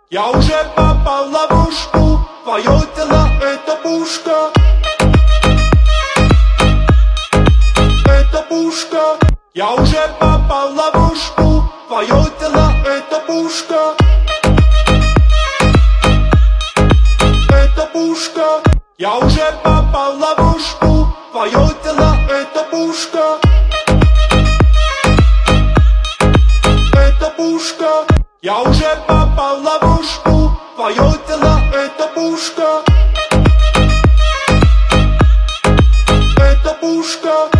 Я уже попал в ловушку, твое тело это пушка. Это пушка. Я уже попал в ловушку, твое тело это пушка. Это пушка. Я уже попал в ловушку, твое тело это пушка. Это пушка. Я уже попал в ловушку, твое тело это пушка. Это пушка.